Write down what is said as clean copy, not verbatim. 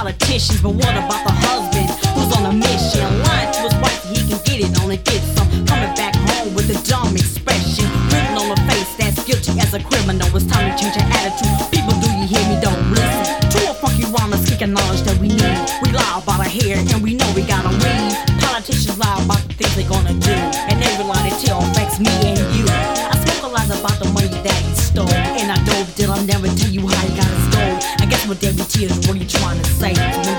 politicians, but what about the husband who's on a mission? Lying to his wife so he can get it on and did some. Coming back home with a dumb expression written on her face that's guilty as a criminal. It's time to change her attitude. People, do you hear me? Don't listen to a funky rhyme speaking knowledge that we need. We lie about our hair and we know we gotta read. Politicians lie about the things they're gonna do, and every lie they tell affects me and you. I spoke a lot about the money that he stole, and I dove till I'll never tell you how he got it stole. I guess what WT is really trying to say.